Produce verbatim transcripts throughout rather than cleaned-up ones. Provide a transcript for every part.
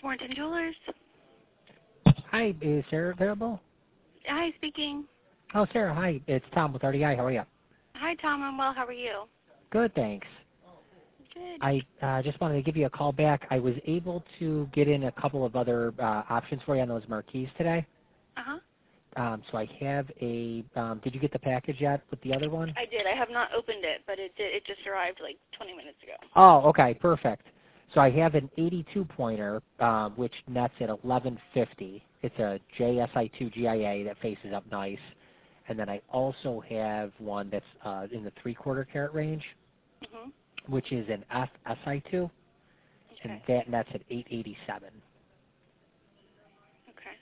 Warrenton Jewelers. Hi, is Sarah available? Hi, speaking. Oh, Sarah, hi. It's Tom with R D I. How are you? Hi, Tom. I'm well. How are you? Good, thanks. Good. I uh, just wanted to give you a call back. I was able to get in a couple of other uh, options for you on those marquees today. Uh-huh. Um, so I have a, um, did you get the package yet with the other one? I did. I have not opened it, but it did, it just arrived like twenty minutes ago. Oh, okay, perfect. So I have an eighty-two pointer, um, which nets at eleven fifty. It's a J S I two G I A that faces up nice. And then I also have one that's uh, in the three-quarter carat range, Mm-hmm. which is an F S I two, Okay. and that nets at eight eighty-seven. Okay.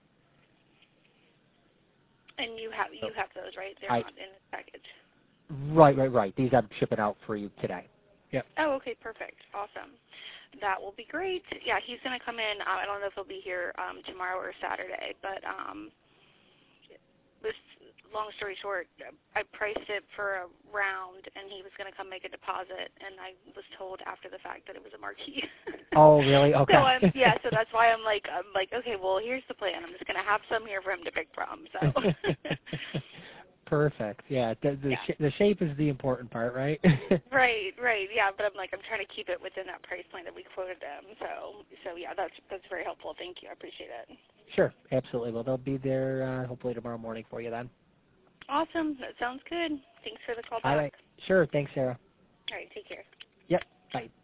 And you have you have those, right? They're I, not in this package. right, right, right. These I'm shipping out for you today. Yep. Oh, okay, perfect. Awesome. That will be great. Yeah, he's going to come in. Um, I don't know if he'll be here um, tomorrow or Saturday, but um, this, long story short, I priced it for a round, and he was going to come make a deposit, and I was told after the fact that it was a marquee. Oh, really? Okay. So I'm, yeah, so that's why I'm like, I'm like, okay, well, here's the plan. I'm just going to have some here for him to pick from. So. Perfect. Yeah, the the, Yeah. sh- the shape is the important part, right? Right, right, yeah. But I'm like, I'm trying to keep it within that price point that we quoted them. So, so yeah, that's that's very helpful. Thank you. I appreciate it. Sure, absolutely. Well, they'll be there uh, hopefully tomorrow morning for you then. Awesome. That sounds good. Thanks for the call All back. right. Sure. Thanks, Sarah. All right, take care. Yep. Bye.